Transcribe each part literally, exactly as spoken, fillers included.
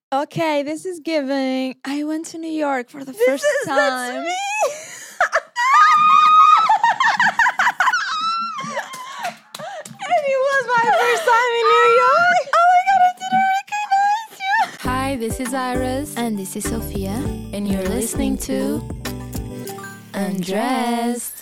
Okay, this is giving. I went to New York for the This first is that's time. me. And it was my first time in New York. Oh my god, I didn't recognize you. Hi, this is Iris, And this is Sophia. and you're listening to Undressed.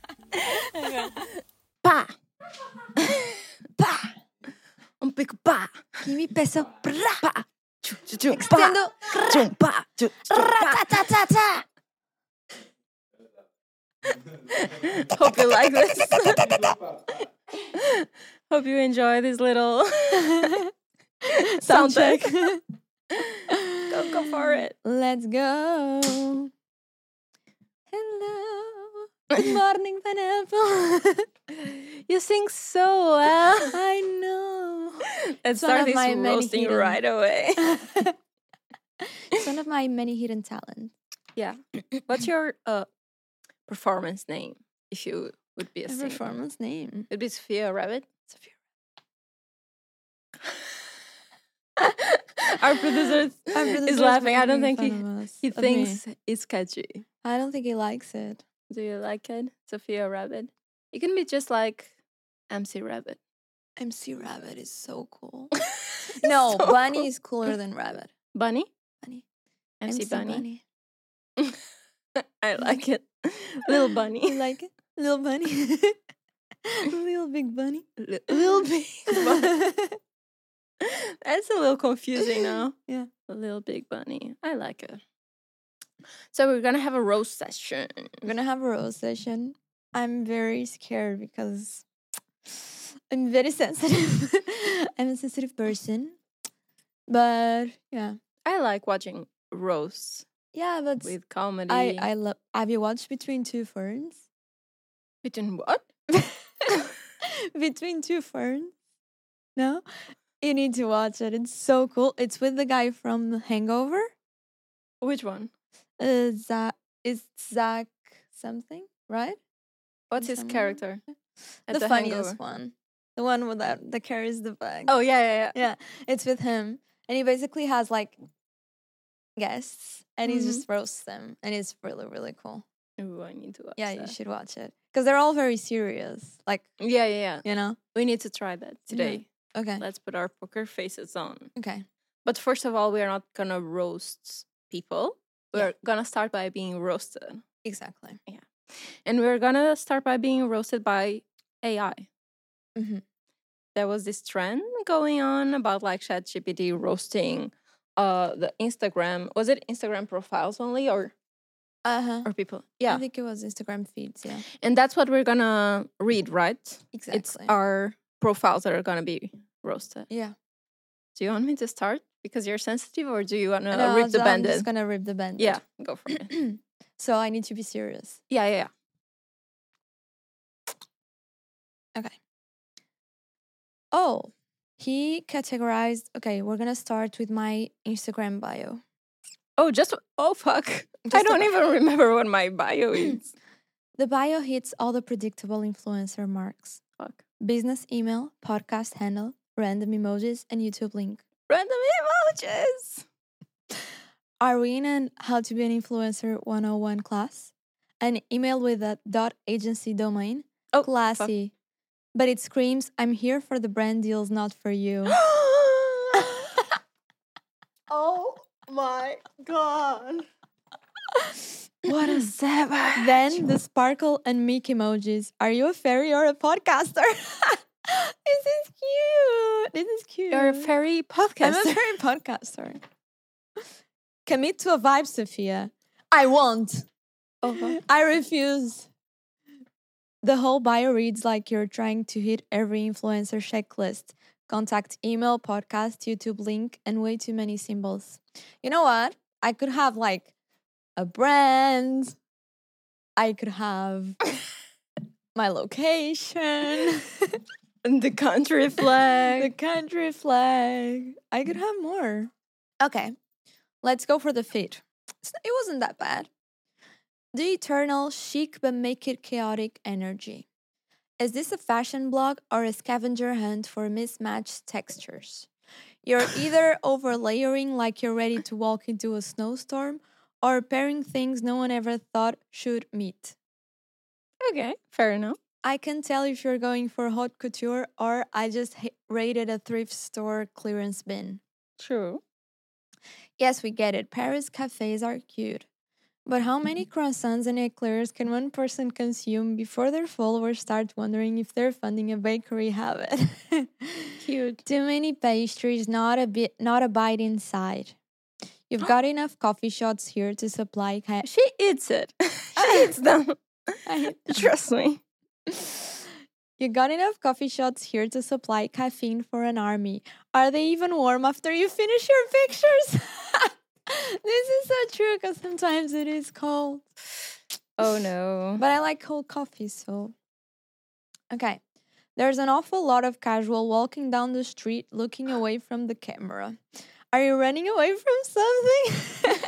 Pa. Pa. Un pico pa. Give me peso. Pa. Chu, chu, chu, pa. Extendo. Chu, pa. Chu, chu, pa. Ra-ta-ta-ta-ta. Hope you like this. Hope you enjoy this little sound check. Go, go for it. Let's go. Hello. Good morning, pineapple. You sing so well. I know. Let's It's one start of this my many roasting hidden- right away. It's one of my many hidden talents. Yeah. What's your uh performance name if you would be a A singer? performance name. It'd be Sophia Rabbit. Sophia. Our producer Our is producer's laughing. I don't making think he fun of us- he of me. thinks it's catchy. I don't think he likes it. Do you like it, Sophia Rabbit? You can be just like M C Rabbit. M C Rabbit is so cool. No, So Bunny cool. is cooler than Rabbit. Bunny. Bunny. M C Bunny. Bunny. I like it. Little You bunny. like it? Little bunny. Little big bunny. Li- Little big bunny. That's a little confusing now. Yeah. A little big bunny. I like it. So we're gonna have a roast session. We're gonna have a roast session. I'm very scared because I'm very sensitive. I'm a sensitive person. But yeah. I like watching roasts Yeah, but with comedy. I, I love have you watched Between Two Ferns? Between what? Between Two Ferns? No? You need to watch it. It's so cool. It's with the guy from Hangover. Which one? Uh, Zach is Zach something, right? What's his Someone? character? At the, funniest Hangover? one. The one with that that carries the bag. Oh yeah, yeah, yeah. yeah. It's with him. And he basically has like guests and he Mhm. just roasts them. And it's really, really cool. Ooh, I need to watch Yeah, that. you should watch it. Because they're all very serious. Like, Yeah, yeah, yeah. you know? We need to try that today. Okay. Let's put our poker faces on. Okay. But first of all, we are not gonna roast people. Yeah. We're gonna start by being roasted. Exactly. And we're gonna start by being roasted by A I. Mm-hmm. There was this trend going on about like ChatGPT roasting uh the Instagram. Was it Instagram profiles only or Uh-huh. or people? I Yeah. think it was Instagram feeds, yeah. And that's what we're gonna read, right? Exactly. It's our profiles that are gonna be roasted. yeah. Do you want me to start because you're sensitive, or do you want to No, rip the I'm bandit? just gonna rip the bandit. Yeah, go for it. So I need to be serious. Yeah, yeah, yeah. Oh, he categorized. Okay, we're gonna start with my Instagram bio. Oh, just oh fuck! I Just don't a- even remember what my bio is. The bio hits all the predictable influencer marks: Fuck. business email, podcast handle, random emojis, and YouTube link. Random emojis. Are we in an How to Be an Influencer one oh one class? An email with a dot agency domain? Oh, Classy. But it screams, I'm here for the brand deals, not for you. Oh my god! What a savage! Then the sparkle and meek emojis. Are you a fairy or a podcaster? This is cute. This is cute. You're a fairy I'm podcaster. a fairy podcaster. Commit to a vibe, Sophia. I won't. Oh, fuck. I refuse. The whole bio reads like you're trying to hit every influencer checklist. Contact email, podcast, YouTube link, and way too many symbols. You know what? I could have like a brand. I could have my location, And the country flag. the country flag. I could have more. Okay, let's go for the fit. It's- It wasn't that bad. The eternal chic but make it chaotic energy. Is this a fashion blog or a scavenger hunt for mismatched textures? You're either overlayering like you're ready to walk into a snowstorm or pairing things no one ever thought should meet. Okay, fair enough. I can tell if you're going for haute couture or I just ha- raided a thrift store clearance bin. True. Yes, we get it. Paris cafes are cute. But how many croissants and eclairs can one person consume before their followers start wondering if they're funding a bakery habit? Cute. Too many pastries, not a bit, not a bite inside. You've got enough coffee shots here to supply. Ca- She eats it. She eats them. I- Trust me. you got enough coffee shots here to supply caffeine for an army. Are they even warm after you finish your pictures? This is so true because sometimes it is cold. Oh no. But I like cold coffee, so. Okay. There's an awful lot of casual walking down the street looking away from the camera. Are you running away from something?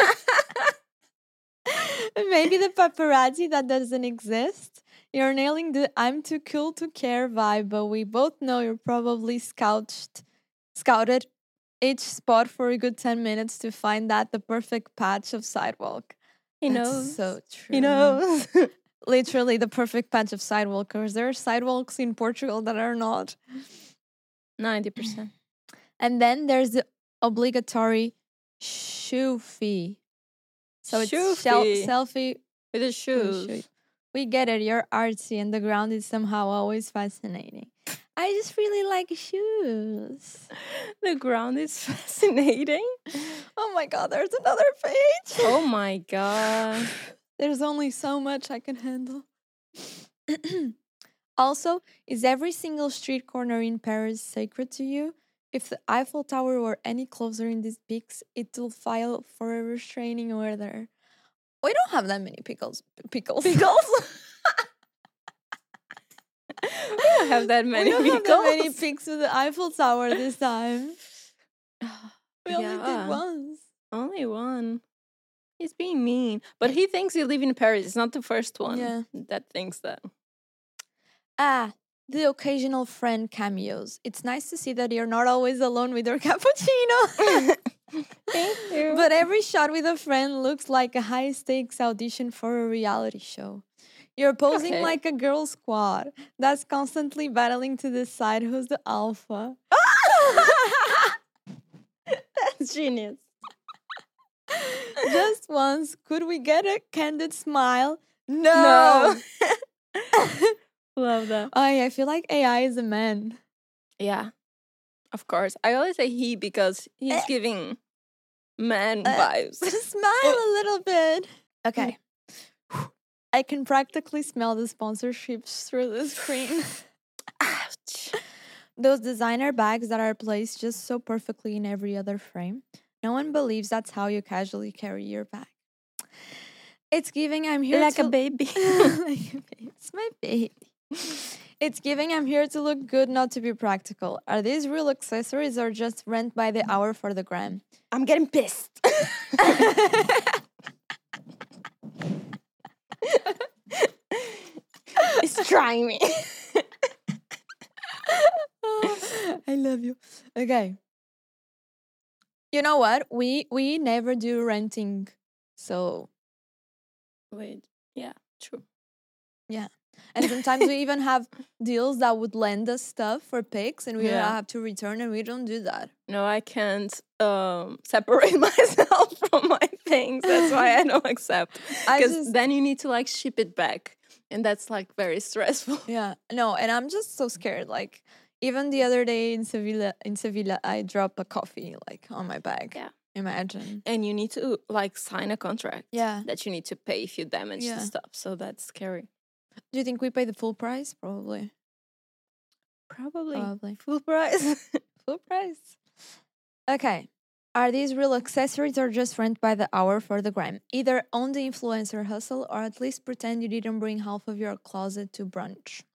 Maybe the paparazzi that doesn't exist? You're nailing the I'm too cool to care vibe, but we both know you're probably scouted, scouted each spot for a good ten minutes to find that the perfect patch of sidewalk. He That's knows. so true. He knows. Literally the perfect patch of sidewalkers. There are sidewalks in Portugal that are not. ninety percent. And then there's the obligatory shoe fee. So it's Shoe shel- fee. selfie With the with shoes. shoe. We get it. You're artsy and the ground is somehow always fascinating. I just really like shoes. The ground is fascinating. Oh my god, there's another page. Oh my god. There's only so much I can handle. Also, is every single street corner in Paris sacred to you? If the Eiffel Tower were any closer in these pics, it will file for a restraining order. We don't have that many pickles. Pickles. Pickles? We don't have that many we don't pickles. have that many pics with the Eiffel Tower this time. We only Yeah. did once. Only one. He's being mean. But he thinks you live in Paris. It's not the first one Yeah. that thinks that. Ah, the occasional friend cameos. It's nice to see that you're not always alone with your cappuccino. Thank you. But every shot with a friend looks like a high stakes audition for a reality show. You're posing Okay. like a girl squad that's constantly battling to decide who's the alpha. That's genius. Just once, could we get a candid smile? No. Love that. I, I feel like A I is a man. Yeah. Of course. I always say he because he's Eh. giving man Uh, vibes. Just smile a little bit. Okay. I can practically smell the sponsorships through the screen. Ouch. Those designer bags that are placed just so perfectly in every other frame. No one believes that's how you casually carry your bag. It's giving I'm here Like to a baby. Like a baby. It's my baby. It's giving I'm here to look good, not to be practical. Are these real accessories or just rent by the hour for the gram? I'm getting pissed. It's trying me. I love you. Okay. You know what? We we never do renting. So Wait. Yeah, true. and sometimes we even have deals that would lend us stuff for pics and we Yeah. have to return and we don't do that. No, I can't um, separate myself from my things. That's why I don't accept. I Because just then you need to like ship it back. And that's like very stressful. yeah. No, and I'm just so scared. Like even the other day in Sevilla in Sevilla I dropped a coffee like on my bag. Yeah. Imagine. And you need to like sign a contract Yeah. that you need to pay if you damage Yeah. the stuff. So that's scary. Do you think we pay the full price? Probably. Probably. Probably. Full price. Full price. Okay. Are these real accessories or just rent by the hour for the gram? Either own the influencer hustle or at least pretend you didn't bring half of your closet to brunch.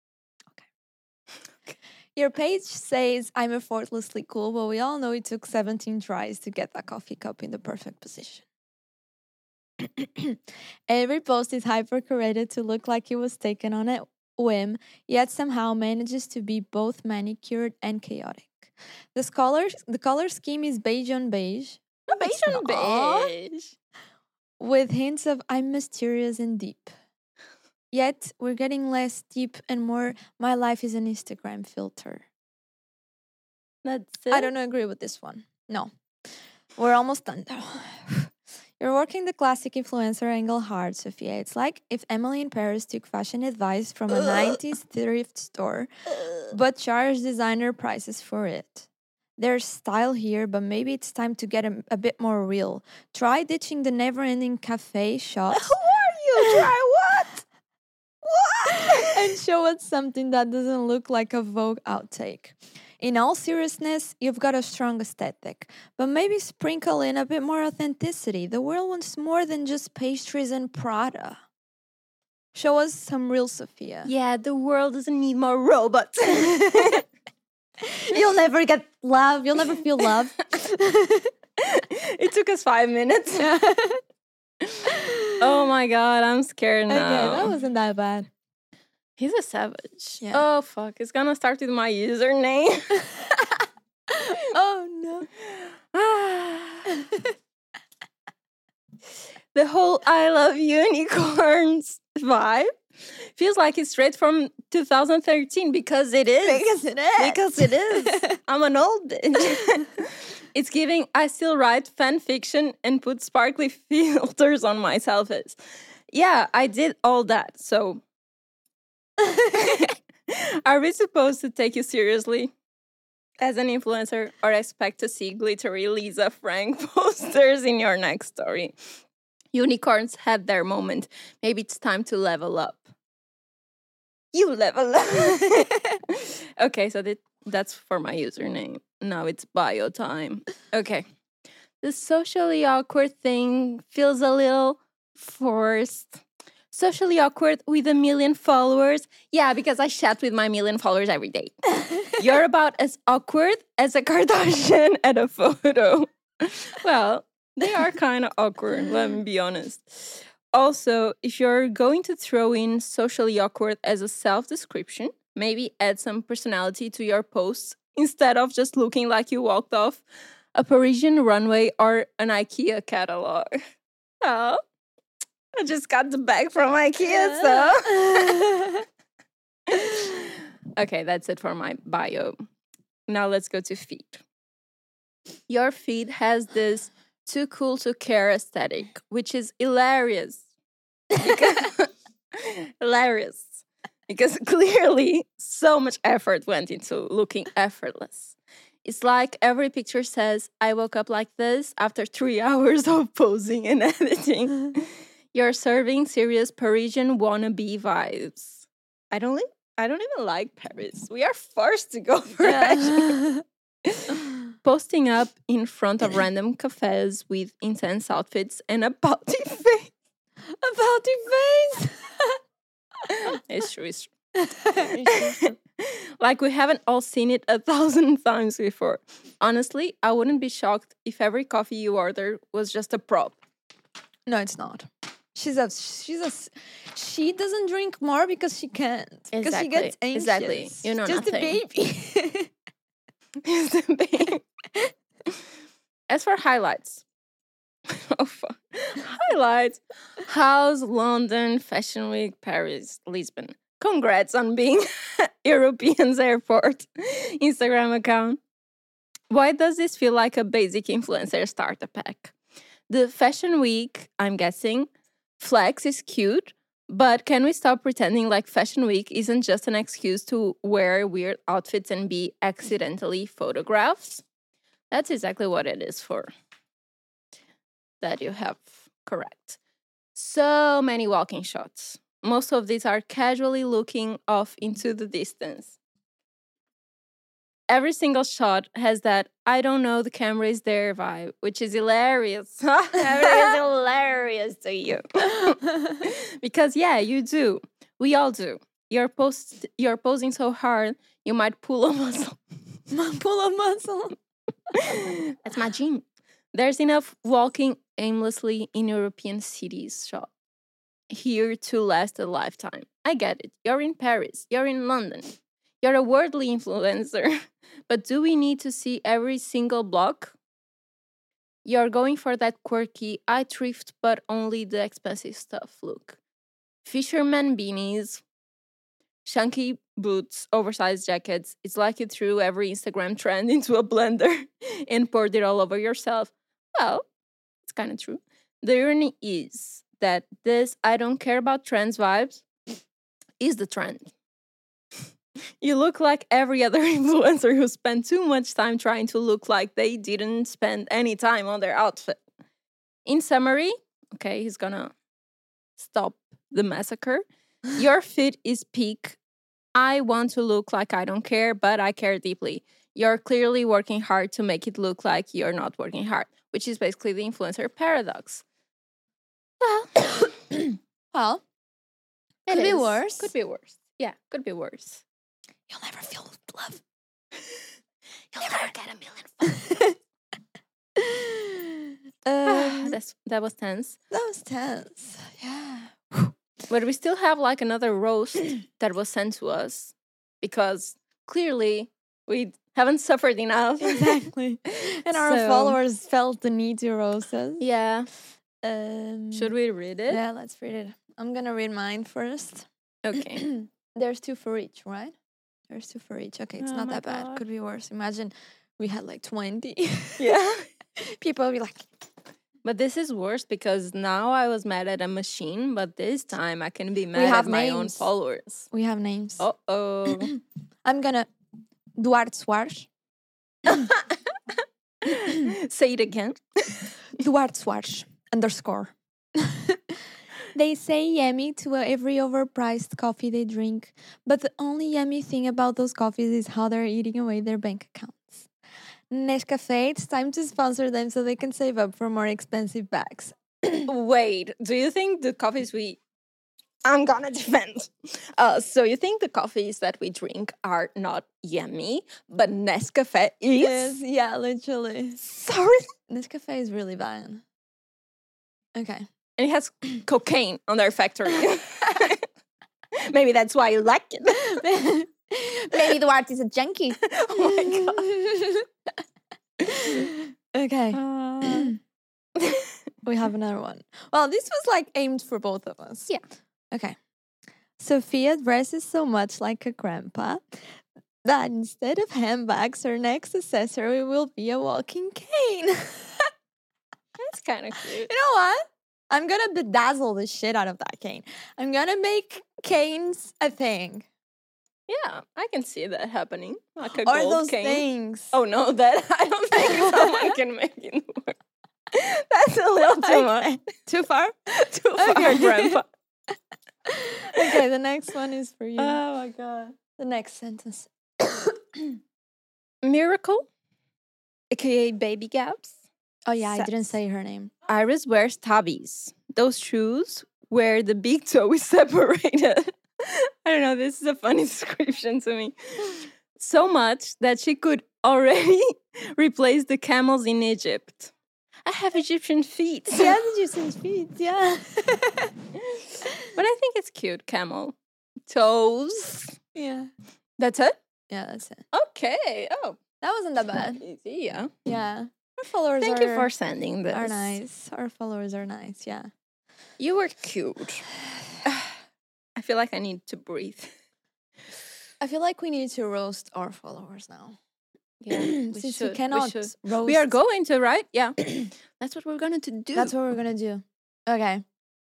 Okay. Your page says I'm effortlessly cool, but we all know it took seventeen tries to get that coffee cup in the perfect position. Every post is hyper curated to look like it was taken on a whim, yet somehow manages to be both manicured and chaotic. The color, the color scheme is beige on beige. No, it's beige on not. beige. With hints of I'm mysterious and deep. Yet we're getting less deep and more my life is an Instagram filter. That's it. I don't agree with this one. No. We're almost done though. You're working the classic influencer angle hard, Sophia. It's like if Emily in Paris took fashion advice from a nineties thrift store, but charged designer prices for it. There's style here, but maybe it's time to get a, a bit more real. Try ditching the never-ending cafe shots. Who are you? Try what? What? And show us something that doesn't look like a Vogue outtake. In all seriousness, you've got a strong aesthetic, but maybe sprinkle in a bit more authenticity. The world wants more than just pastries and Prada. Show us some real Sophia. Yeah, the world doesn't need more robots. You'll never get love. You'll never feel love. It took us five minutes. Oh my god, I'm scared now. Okay, that wasn't that bad. He's a savage. Yeah. Oh fuck, it's gonna start with my username. Oh no. The whole I love unicorns vibe feels like it's straight from two thousand thirteen because it is. Because it is. Because it is. I'm an old bitch. It's giving I still write fan fiction and put sparkly filters on my selfies. Yeah, I did all that. So are we supposed to take you seriously as an influencer or expect to see glittery Lisa Frank posters in your next story? Unicorns had their moment. Maybe it's time to level up. You level up. Okay, so that, that's for my username. Now it's bio time. Okay. The socially awkward thing feels a little forced. Socially awkward with a million followers? Yeah, because I chat with my million followers every day. You're about as awkward as a Kardashian at a photo. Well, they are kind of awkward, let me be honest. Also, if you're going to throw in socially awkward as a self-description, maybe add some personality to your posts instead of just looking like you walked off a Parisian runway or an IKEA catalog. Oh, I just got the bag from IKEA, so. Okay, that's it for my bio. Now let's go to feed. Your feed has this too cool to care aesthetic, which is hilarious. Because, hilarious. Because clearly so much effort went into looking effortless. It's like every picture says, I woke up like this after three hours of posing and editing. You're serving serious Parisian wannabe vibes. I don't li- I don't even like Paris. We are forced to go for Yeah. Posting up in front of random cafes with intense outfits and a pouty face. A pouty face. It's true, it's true. Like we haven't all seen it a thousand times before. Honestly, I wouldn't be shocked if every coffee you order was just a prop. No, it's not. She's a she's a s- she doesn't drink more because she can't. Because she Exactly, gets anxious. exactly. You know Just nothing. a baby. It's a babe. As for highlights, oh fuck, highlights. How's London, Fashion Week, Paris, Lisbon? Congrats on being Europeans Airport Instagram account. Why does this feel like a basic influencer starter pack? The Fashion Week, I'm guessing, flex is cute, but can we stop pretending like Fashion Week isn't just an excuse to wear weird outfits and be accidentally photographed? That's exactly what it is for. That you have correct. So many walking shots. Most of these are casually looking off into the distance. Every single shot has that I don't know the camera is there vibe, which is hilarious. It is hilarious to you. Because yeah, you do. We all do. You're post you're posing so hard, you might pull a muscle. Pull a muscle. That's my gene. There's enough walking aimlessly in European cities shot here to last a lifetime. I get it. You're in Paris. You're in London. You're a worldly influencer, but do we need to see every single block? You're going for that quirky, I thrift, but only the expensive stuff look. Fisherman beanies, chunky boots, oversized jackets. It's like you threw every Instagram trend into a blender and poured it all over yourself. Well, it's kind of true. The irony is that this I don't care about trends vibes is the trend. You look like every other influencer who spent too much time trying to look like they didn't spend any time on their outfit. In summary, okay, he's gonna stop the massacre. Your fit is peak. I want to look like I don't care, but I care deeply. You're clearly working hard to make it look like you're not working hard, which is basically the influencer paradox. Well, Well, it could be is. worse. Could be worse. Yeah, could be worse. You'll never feel love. You'll never get a million followers. um, That's that was tense. that was tense. Yeah. But we still have like another roast that was sent to us because clearly we haven't suffered enough. Exactly. And our So- followers felt the need to roast us. Yeah. Um, Should we read it? Yeah, let's read it. I'm gonna read mine first. Okay. There's two for each, right? There's two for each. Okay, it's Oh not my that bad. God. Could be worse. Imagine we had like twenty. Yeah. People would be like, But this is worse because now I was mad at a machine, but this time I can be mad have at my own names. followers. we have names. Uh oh. I'm gonna Duarte Soares. Say it again. Duarte Soares underscore. They say yummy to every overpriced coffee they drink, but the only yummy thing about those coffees is how they're eating away their bank accounts. Nescafe, it's time to sponsor them so they can save up for more expensive bags. Wait, do you think the coffees we I'm gonna defend. Uh, so you think the coffees that we drink are not yummy, but Nescafe is? Yes, yeah, literally. Sorry. Nescafe is really bad. Okay. And it has cocaine on their factory. Maybe that's why you like it. Maybe Duarte is a junkie. Oh Okay. my god. We have another one. Well, this was like aimed for both of us. Yeah. Okay. Sophia dresses so much like a grandpa that instead of handbags, her next accessory will be a walking cane. That's kind of cute. You know what? I'm gonna bedazzle the shit out of that cane. I'm gonna make canes a thing. Yeah, I can see that happening. Like a Or gold those cane. things. Oh no, that I don't think someone can make it work. That's a little too much. Okay. Too far? Too far, Okay. Grandpa. Okay, the next one is for you. Oh my god. the next sentence. Miracle, aka Baby Gaps. Oh yeah, I didn't Says, say her name. Iris wears tabbies. Those shoes where the big toe is separated. I don't know, this is a funny description to me. So much that she could already replace the camels in Egypt. I have Egyptian feet. Yeah, did you see his feet? Yeah. But I think it's cute, camel. Toes. yeah. That's it? Yeah, that's it. Okay. Oh. That wasn't that bad. Easy, yeah. Yeah. Our followers Thank are, you for sending this. are nice. Our followers are nice, yeah. You were cute. I feel like I need to breathe. I feel like we need to roast our followers now. Yeah, we Since should. we cannot should. roast. We are going to, right? Yeah. That's what we're going to do. That's what we're gonna do. Okay.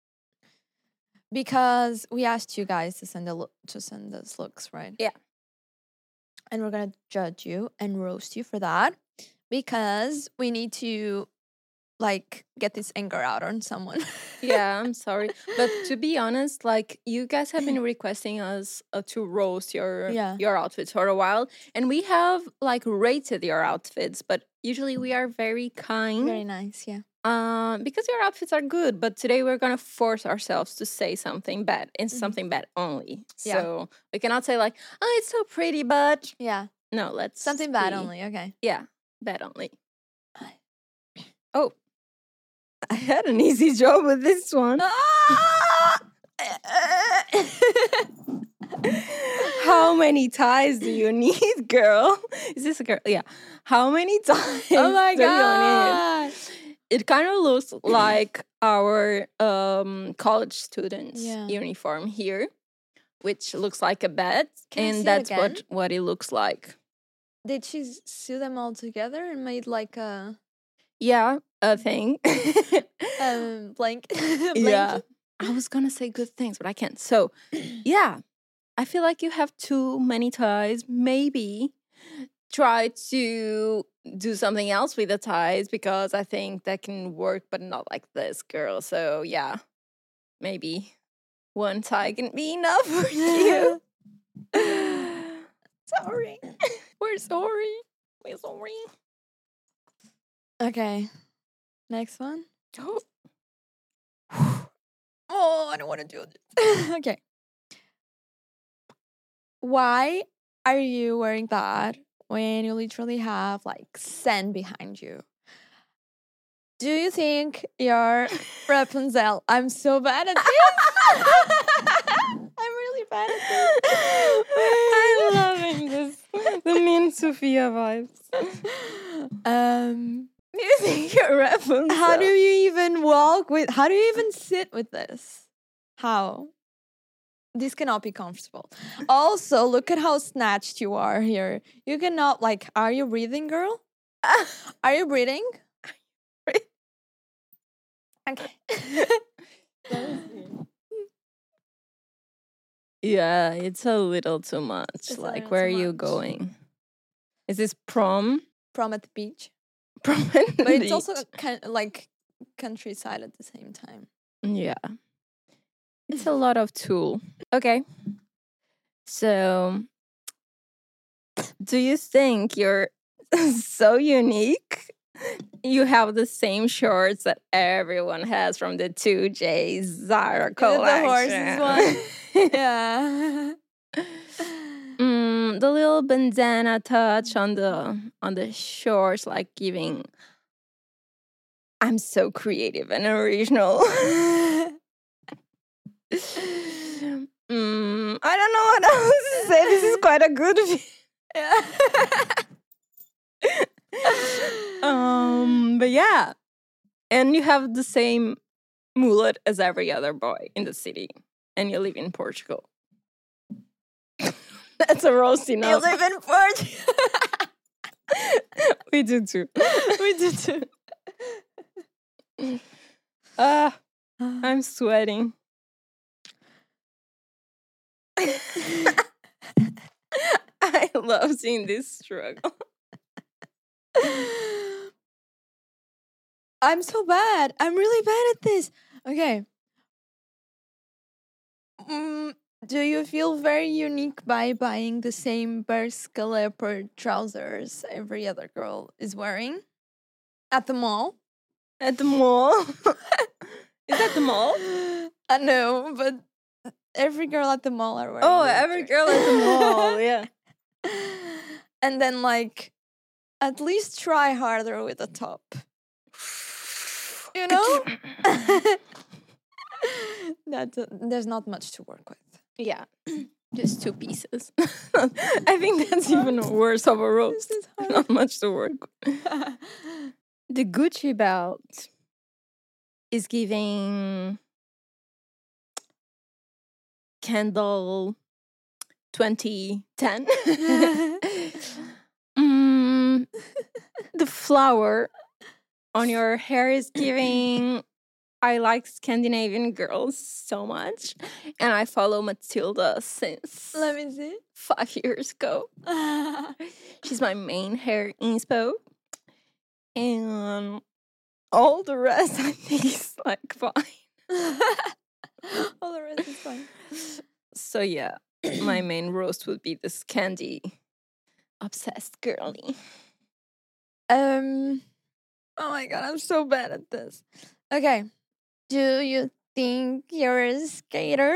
Because we asked you guys to send a look to send us looks, right? Yeah. And we're gonna judge you and roast you for that because we need to like get this anger out on someone. Yeah, I'm sorry. But to be honest, like you guys have been requesting us uh, to roast your Yeah. your outfits for a while, and we have like rated your outfits, but usually we are very kind. Very nice, yeah. Uh, because your outfits are good, but today we're gonna force ourselves to say something bad and Mhm. something bad only. Yeah. So we cannot say like, "Oh, it's so pretty," but Yeah. no, let's Something bad be- only, okay. Yeah, bad only. Oh, I had an easy job with this one. How many ties do you need, girl? Is this a girl? Yeah. How many ties Oh my do you god. need? It kind of looks like our um, college students' Yeah. uniform here, which looks like a bed, Can I see and it that's what again? what it looks like. Did she s- sew them all together and made like a Yeah, a thing. um blank Yeah. blanket? I was gonna say good things, but I can't. So, yeah, I feel like you have too many ties. Maybe try to do something else with the ties because I think that can work, but not like this, girl. So, yeah, maybe one tie can be enough for you. Sorry. We're sorry. We're sorry. Okay. Next one. Oh. Oh, I don't want to do this. Okay. Why are you wearing that when you literally have like sand behind you? Do you think you're Rapunzel? I'm so bad at this. I'm really bad at this. I'm loving this. The mean Sophia vibes. Um, Do you think you're Rapunzel? how do you even walk with? How do you even sit with this? How? This cannot be comfortable. Also, look at how snatched you are here. You cannot like. Are you breathing, girl? Are you breathing? Okay. Yeah, it's a little too much. It's a like, little where too are you much. going? Is this prom? Prom at the beach, Prom at the but it's also beach? kind like countryside at the same time. Yeah. It's a lot of tool. Okay. So, do you think you're so unique? You have the same shorts that everyone has from the two J Zara The collection. horses one. Yeah. Mm, the little bandana touch on the on the shorts, like giving. I'm so creative and original. mm, I don't know what else to say. This is quite a good. um, but yeah, and you have the same mullet as every other boy in the city, and you live in Portugal. That's a roast You enough. live in Portugal. We do too. We do too. Ah, I'm sweating. I love seeing this struggle. I'm so bad. I'm really bad at this. Okay. Mm, do you feel very unique by buying the same Bershka leopard trousers every other girl is wearing at the mall? At the mall? Is that the mall? I know, but every girl at the mall are wearing. Oh, those every dresses. girl at the mall, yeah. And then, like, at least try harder with the top. You know? That's a, there's not much to work with. Yeah, just two pieces. I think that's even worse of a roast. This is hard. Not much to work with. The Gucci belt is giving Kendall twenty ten. mm, the flower on your hair is giving. I like Scandinavian girls so much, and I follow Matilda since Let me see. five years ago. She's my main hair inspo, and all the rest I think is like fine. All the rest is fine. So yeah, my main roast would be this candy obsessed girly. Um. Oh my god, I'm so bad at this. Okay. Do you think you're a skater?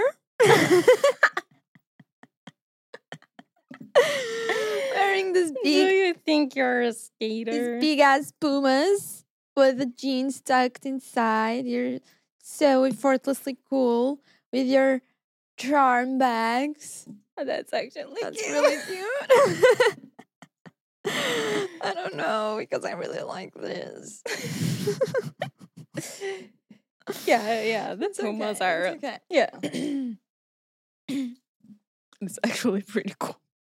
Wearing this Do big, you think you're a these skater? big ass pumas with the jeans tucked inside. You're so effortlessly cool with your charm bags. That's actually That's cute. really cute. I don't know because I really like this. yeah, yeah. That's It's almost okay, our. it's okay. Yeah, it's actually pretty cool.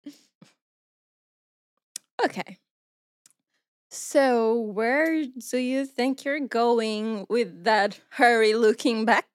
Okay. So, where do you think you're going with that hurry looking back?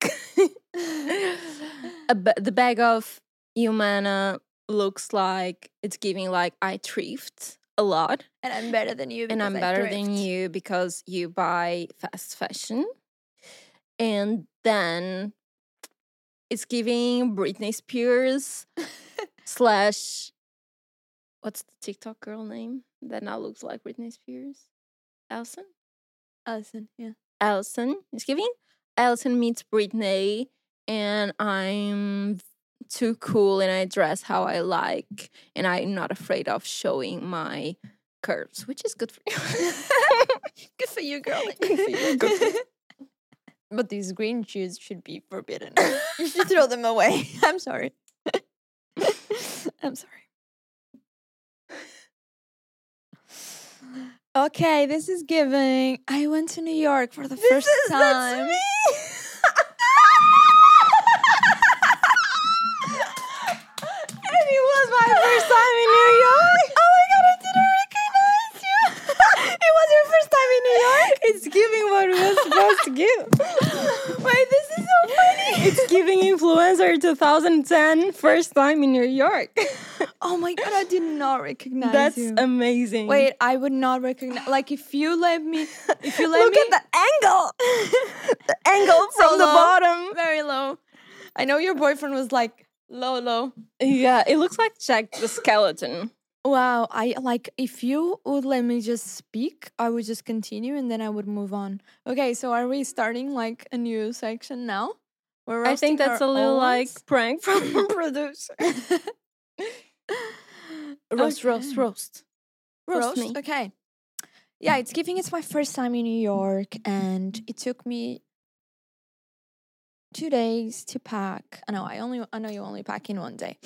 A ba- the bag of Humana looks like it's giving like I thrifted a lot, And I'm better than you because and I'm I better thrift. than you because you buy fast fashion. And then it's giving Britney Spears slash what's the TikTok girl name that now looks like Britney Spears? Elson? Alison, yeah. Elson. It's giving Elson meets Britney, and I'm too cool and I dress how I like, and I'm not afraid of showing my curves, which is good for you. Good for you, girl. Good for you, good for you. But these green shoes should be forbidden. You should throw them away. I'm sorry. I'm sorry. Okay, this is giving. I went to New York for the first is- that's time. me. And it was my first time in New York. Oh my god, I didn't recognize you. It was your first time in New York? It's giving what we were supposed to give. Wait, this is so funny. It's giving influencer twenty ten, first time in New York. Oh my god, I did not recognize That's you. amazing. Wait, I would not recognize. Like, if you let me, if you let Look me, at the angle. The angle So from the low. bottom. very low. I know your boyfriend was like low, low. Yeah, it looks like Jack the Skeleton. Wow, I like if you would let me just speak, I would just continue and then I would move on. Okay, so are we starting like a new section now? We're I think roasting that's a our little own like ones? prank from the producer. Roast, roast, Okay. roast. Roast, Roast? me. Okay. Yeah, it's giving. It's my first time in New York, and it took me two days to pack. I know. I only. I know you only pack in one day.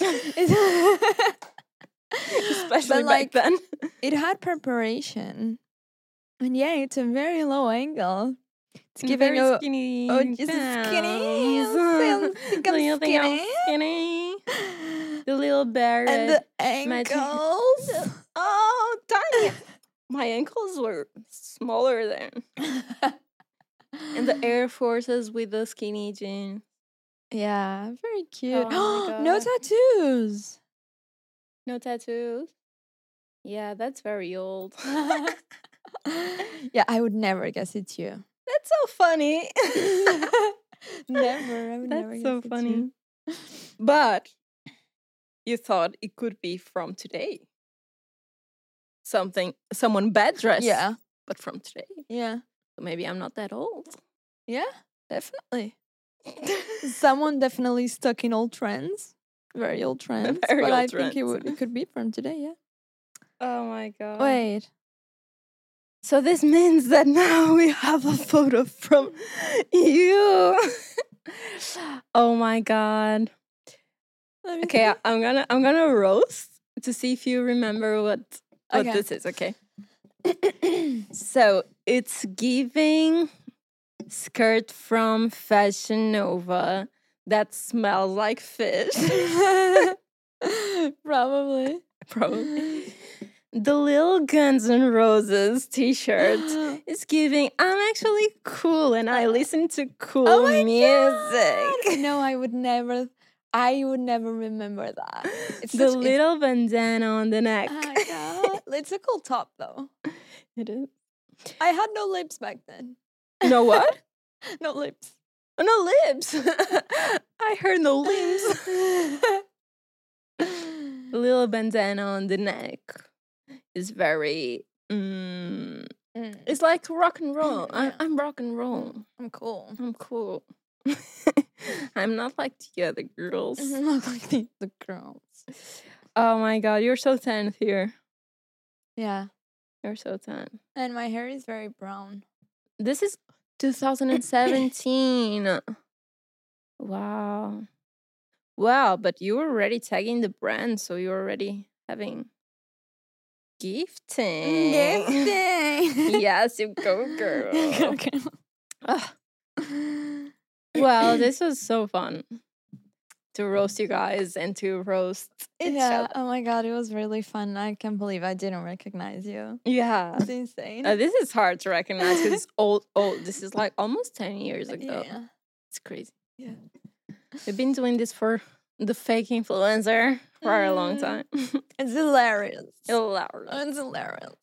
Especially But, back like, then. it had preparation, and yeah, it's a very low angle. It's giving Very a. skinny. Oh, just skinny. pants. I think Do I'm you think I'm skinny. skinny? The little bear. And the magic- ankles. Oh, tiny. My ankles were smaller then. And the Air Forces with the skinny jeans. Yeah, very cute. Oh my No God. tattoos. No tattoos. Yeah, that's very old. Yeah, I would never guess it's you. That's so funny. Never. I would never That's guess so it's funny. you. But you thought it could be from today. Something, someone bad dressed. Yeah. But from today. Yeah. So maybe I'm not that old. Yeah, definitely. Someone definitely stuck in old trends. Very old trends. Very but old I think it trends. would it could be from today, yeah. Oh my god. Wait. So this means that now we have a photo from you. Oh my god. Let me Okay, I- I'm gonna I'm gonna roast to see if you remember what what Okay. this is. Okay. So it's giving skirt from Fashion Nova that smells like fish. Probably. Probably. The little Guns N' Roses t-shirt is giving I'm actually cool and I listen to cool Oh my music. God. No, I would never I would never remember that. It's The such- it's- little bandana on the neck. Oh my God. It's a cool top though. It is. I had no lips back then. You know what? No lips. Oh, no lips. I heard no lips. The little bandana on the neck is very. Mm, Mm, it's like rock and roll. I, Yeah. I'm rock and roll. I'm cool. I'm cool. I'm not like the other girls. Not like the, the girls. Oh my god, you're so tan here. Yeah. You're so tan. And my hair is very brown. This is two thousand seventeen. Wow. Wow, but you were already tagging the brand, so you're already having gifting. Gifting. Yes, you go, girl. Okay. Ugh. Well, this was so fun to roast you guys and to roast each Yeah. other. Oh my god, it was really fun. I can't believe I didn't recognize you. Yeah. It's insane. Uh, this is hard to recognize because it's old, old. This is like almost ten years ago. Yeah. It's crazy. Yeah. We've been doing this for the fake influencer for a long Mm. time. It's hilarious. Hilarious. It's hilarious.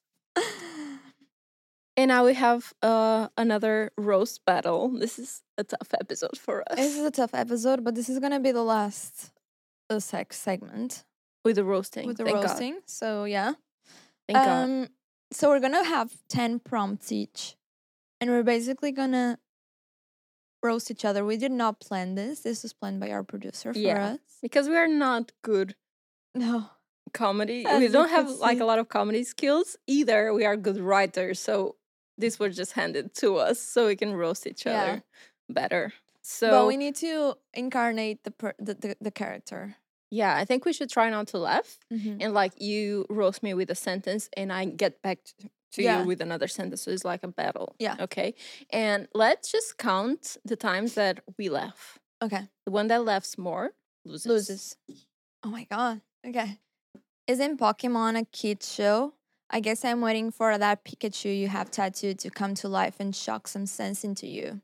And now we have uh, another roast battle. This is a tough episode for us. This is a tough episode, but this is gonna be the last uh, sex segment with the roasting. with the Thank roasting. So yeah. God. Thank God. Um. So we're gonna have ten prompts each, and we're basically gonna roast each other. We did not plan this. This was planned by our producer for Yeah. us. Because we are not good No. comedy. As we you don't have could like see. a lot of comedy skills either. We are good writers, so this was just handed to us so we can roast each Yeah. other better. So But we need to incarnate the per- the, the, the character. yeah, I think we should try not to laugh Mm-hmm. and like you roast me with a sentence and I get back to, to Yeah. you with another sentence. So it's like a battle. Yeah. Okay. And let's just count the times that we laugh. Okay. The one that laughs more loses. Loses. Oh my god. Okay. Isn't Pokemon a kids show? I guess I'm waiting for that Pikachu you have tattooed to come to life and shock some sense into you.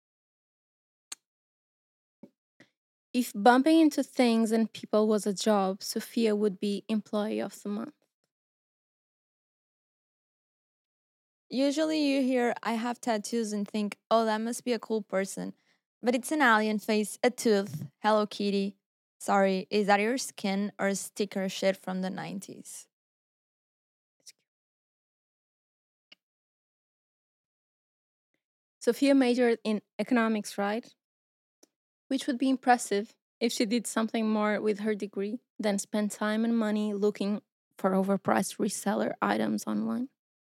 If bumping into things and people was a job, Sophia would be employee of the month. Usually you hear I have tattoos and think, oh, that must be a cool person. But it's an alien face, a tooth, Hello Kitty. Sorry, is that your skin or sticker shit from the nineties? Sophia majored in economics, right? Which would be impressive if she did something more with her degree than spend time and money looking for overpriced reseller items online.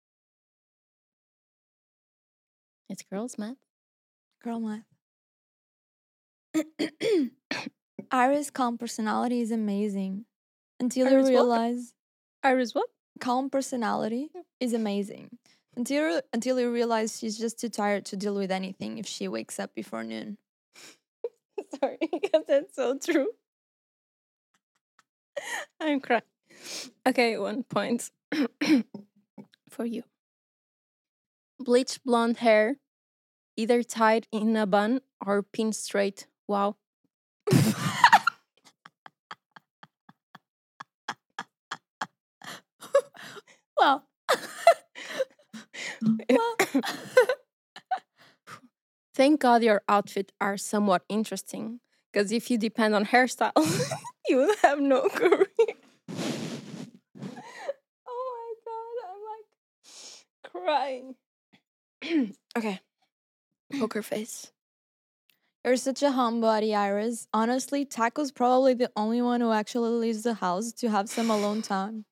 It's girls' math. Girl math. Iris' calm personality is amazing. Until you Iris what? realize Iris, what? calm personality is amazing. Until until you realize she's just too tired to deal with anything if she wakes up before noon. Sorry, because that's so true. I'm crying. Okay, one point for you. Bleach blonde hair, either tied in a bun or pinned straight. Wow. Well. well. Thank God your outfit are somewhat interesting. Because if you depend on hairstyle, you would have no career. Oh my God, I'm like crying. Okay. Poker face. You're such a homebody, Iris. Honestly, Taco's probably the only one who actually leaves the house to have some alone time.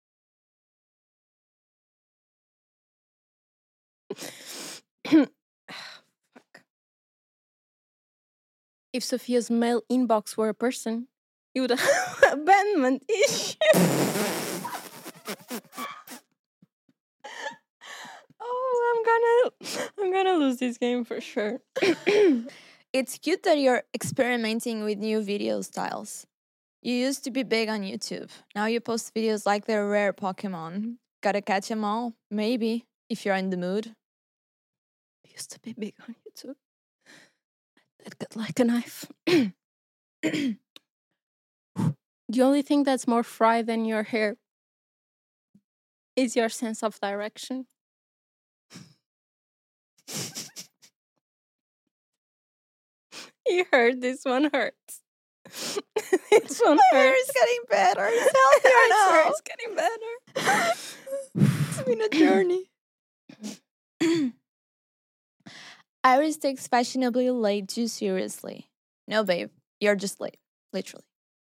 Fuck. If Sophia's mail inbox were a person, you would have abandonment issue. Oh, I'm gonna, I'm gonna lose this game for sure. It's cute that you're experimenting with new video styles. You used to be big on YouTube. Now you post videos like they're rare Pokemon. Gotta catch 'em all? Maybe, if you're in the mood. Used to be big on YouTube. That got like a knife. The only thing that's more fried than your hair is your sense of direction. You heard this one hurts. This one My hair hurts. is getting better. It's I swear healthier it's now. getting better. It's been a journey. Iris takes fashionably late too seriously. No, babe, you're just late. Literally.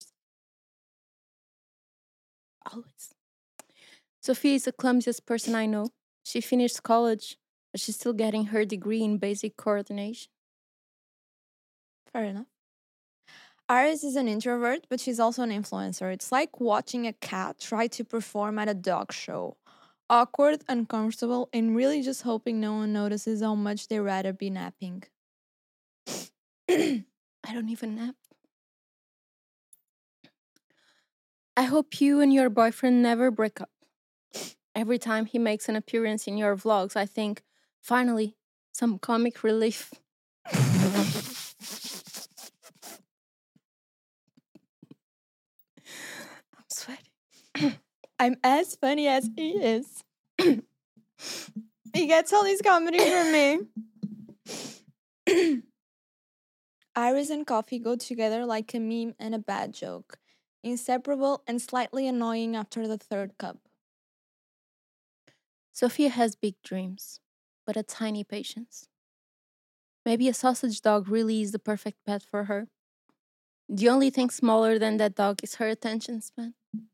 Always. Sophia is the clumsiest person I know. She finished college, but she's still getting her degree in basic coordination. Fair enough. Iris is an introvert, but she's also an influencer. It's like watching a cat try to perform at a dog show. Awkward, uncomfortable, and really just hoping no one notices how much they'd rather be napping. I don't even nap. I hope you and your boyfriend never break up. Every time he makes an appearance in your vlogs, I think, finally, some comic relief. I'm sweating. I'm as funny as he is. He gets all his comedy from me. Iris and coffee go together like a meme and a bad joke. Inseparable and slightly annoying after the third cup. Sophia has big dreams, but a tiny patience. Maybe a sausage dog really is the perfect pet for her. The only thing smaller than that dog is her attention span.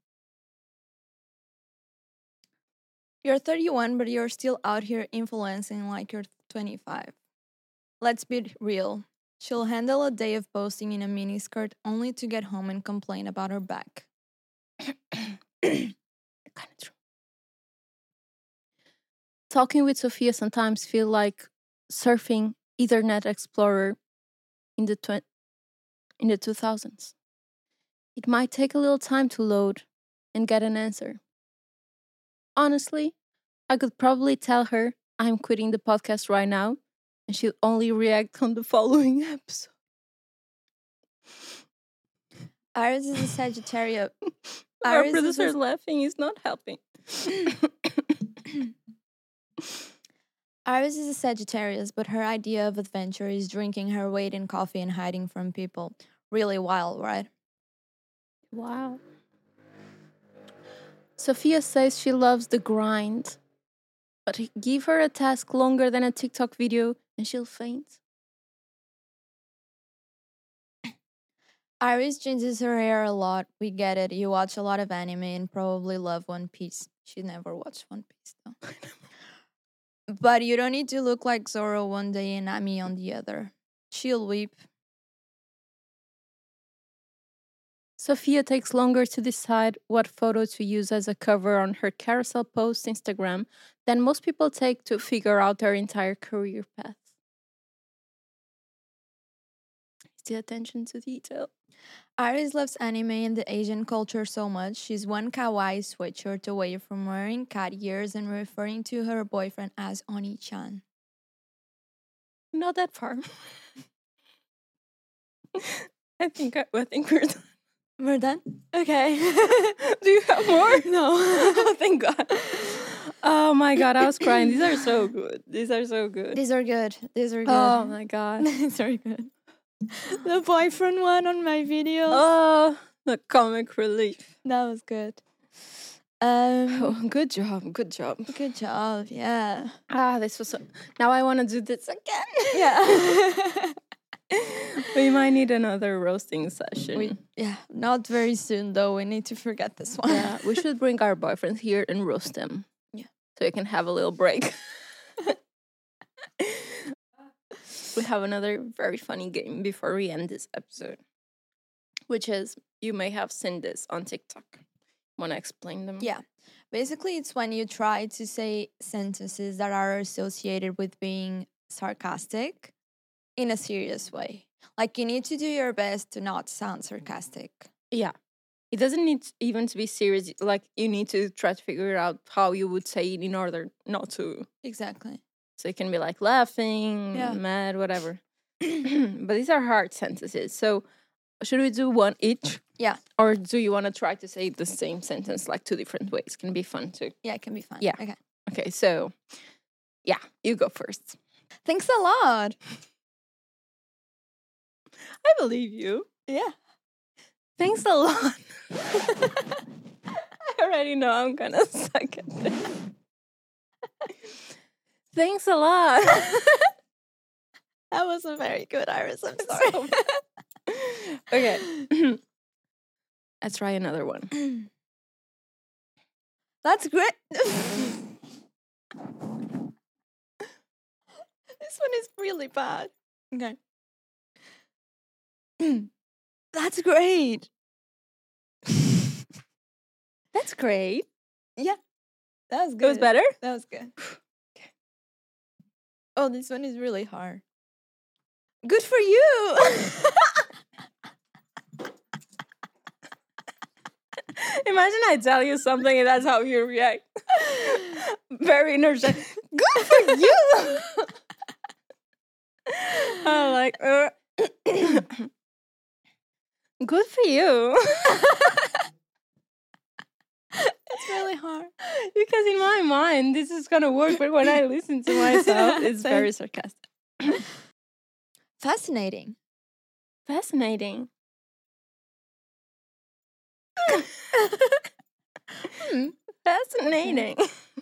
You're thirty-one, but you're still out here influencing like you're twenty-five. Let's be real. She'll handle a day of posting in a miniskirt only to get home and complain about her back. Kind of true. Talking with Sophia sometimes feel like surfing Ethernet Explorer in the tw- in the two thousands. It might take a little time to load and get an answer. Honestly, I could probably tell her I'm quitting the podcast right now, and she'll only react on the following episode. Iris is a Sagittarius. Our Iris is producer a- laughing is not helping. Iris is a Sagittarius, but her idea of adventure is drinking her weight in coffee and hiding from people. Really wild, right? Wow. Sophia says she loves the grind, but give her a task longer than a TikTok video and she'll faint. Iris changes her hair a lot. We get it. You watch a lot of anime and probably love One Piece. She never watched One Piece, though. But you don't need to look like Zoro one day and Ami on the other. She'll weep. Sophia takes longer to decide what photo to use as a cover on her carousel post Instagram than most people take to figure out their entire career path. It's the attention to detail. Iris loves anime and the Asian culture so much, she's one kawaii sweatshirt away from wearing cat ears and referring to her boyfriend as Oni-chan. Not that far. I think I, I think we're done. We're done? Okay. Do you have more? No. Oh, thank God. Oh my God, I was crying. These are so good. These are so good. These are good. These are good. Oh my God. These are good. The boyfriend one on my video. Oh, the comic relief. That was good. Um, Oh, good job. Good job. Good job. Yeah. Ah, this was so. Now I want to do this again. Yeah. We might need another roasting session. we, yeah. Not very soon, though. We need to forget this one. Yeah, we should bring our boyfriends here and roast them. Yeah. So you can have a little break. We have another very funny game before we end this episode, which is you may have seen this on TikTok. Want to explain them? Yeah. Basically, it's when you try to say sentences that are associated with being sarcastic in a serious way. Like, you need to do your best to not sound sarcastic. Yeah. It doesn't need even to be serious. Like, you need to try to figure out how you would say it in order not to. Exactly. So it can be like laughing, Yeah. mad, whatever. But these are hard sentences. So should we do one each? Yeah. Or do you want to try to say the same sentence like two different ways? Can be fun too. Yeah, it can be fun. Yeah. Okay. Okay, so yeah, you go first. Thanks a lot. I believe you. Yeah. Thanks a lot. I already know I'm gonna suck at this. Thanks a lot. That wasn't very good, Iris. I'm sorry. So- Okay. Let's try another one. That's great. This one is really bad. Okay. That's great. That's great. Yeah, that was good. It was better? That was good. Oh, this one is really hard. Good for you. Imagine I tell you something and that's how you react. Very energetic. Good for you. I like, uh, good for you. It's really hard. Because in my mind, this is gonna work, but when I listen to myself, it's Same. very sarcastic. Fascinating. Fascinating. Hmm. Fascinating.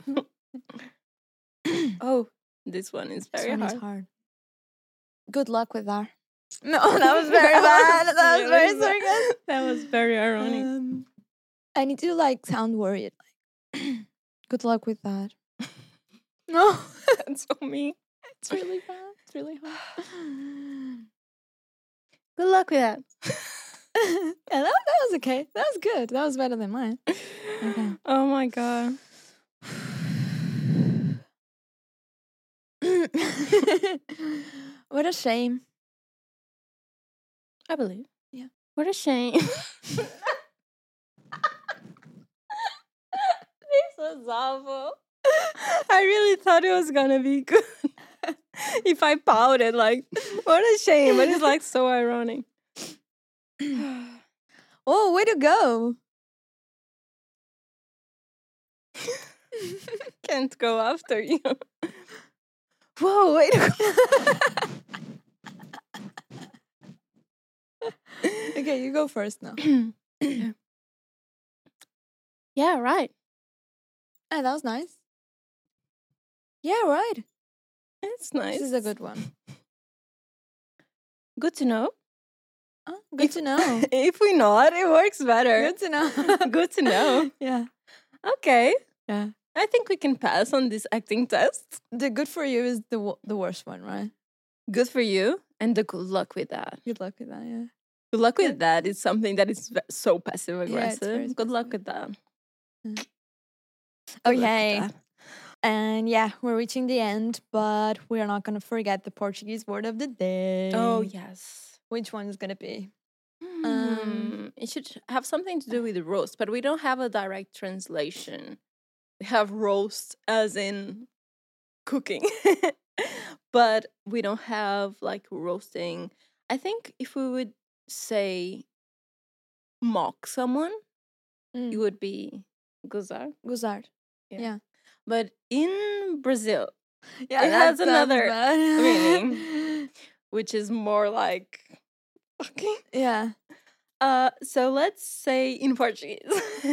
Oh, this one is This very one hard. is hard. Good luck with that. No, that was very bad. That was very really bad. sarcastic. That was very ironic. Um, I need to like sound worried. Like, good luck with that. No, That's so me. it's really bad. It's really hard. Good luck with that. Yeah, that, that was okay. That was good. That was better than mine. Okay. Oh my god. What a shame. I believe. Yeah. What a shame. This was awful. I really thought it was gonna be good. If I pouted, like, what a shame. But it's like so ironic. Oh, way to go. Can't go after you. Whoa, wait. Okay, you go first now. Yeah, right. Ah, that was nice. Yeah, right. It's nice. This is a good one. Good to know. Oh, good If- to know. If we nod, it works better. Good to know. Good to know. Yeah. Okay. Yeah. I think we can pass on this acting test. The good for you is the wo- the worst one, right? Good for you. And the good luck with that. Good luck with that, yeah. Good luck Yeah. with that is something that is ve- so passive very aggressive. Good luck with specific. that. Yeah. Good luck with Okay. that. And yeah, we're reaching the end, but we are not going to forget the Portuguese word of the day. Oh, yes. Which one is going to be? Um, it should have something to do with roast, but we don't have a direct translation. We have roast as in cooking, but we don't have like roasting. I think if we would say mock someone, Mm. it would be gozar. Gozar. Yeah. Yeah. But in Brazil, Yeah, It that has sounds another bad. meaning. which is more like okay. Yeah. Uh, so let's say in Portuguese,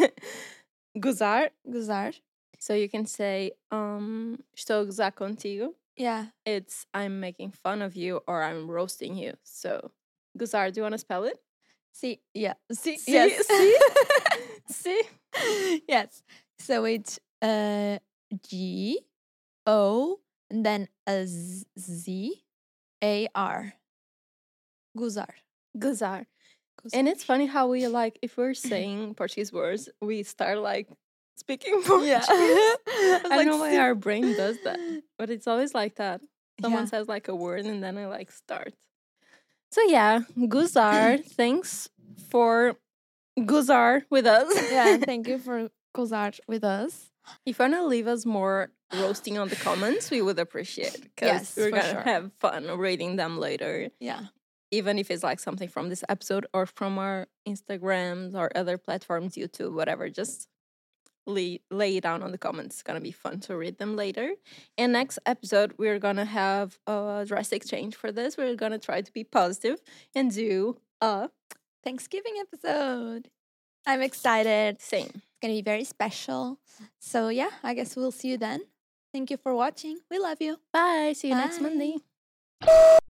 gozar. Gozar. So you can say, um, estou a gozar contigo. Yeah. It's I'm making fun of you or I'm roasting you. So gozar, do you want to spell it? See, yeah. See, See, yes. see? See? Yes. So it's uh G O and then a Z Z A R. Gozar. Gozar. Gozar. And it's funny how we like, if we're saying Portuguese words, we start like speaking Portuguese. Yeah. I don't know why our brain does that, but it's always like that. Someone Yeah. says like a word and then I like start. So yeah, Guzar, thanks for Guzar with us. Yeah, thank you for Gozar with us. If you want to leave us more roasting on the comments, we would appreciate it because Yes, we're for going to sure. have fun reading them later. Yeah. Even if it's like something from this episode or from our Instagrams or other platforms, YouTube, whatever, just lay, lay it down on the comments. It's gonna be fun to read them later. And next episode, we're gonna have a drastic change for this. We're gonna try to be positive and do a Thanksgiving episode. I'm excited. same. It's going to be very special. So, yeah, I guess we'll see you then. Thank you for watching. We love you. Bye. See you next Bye. Monday.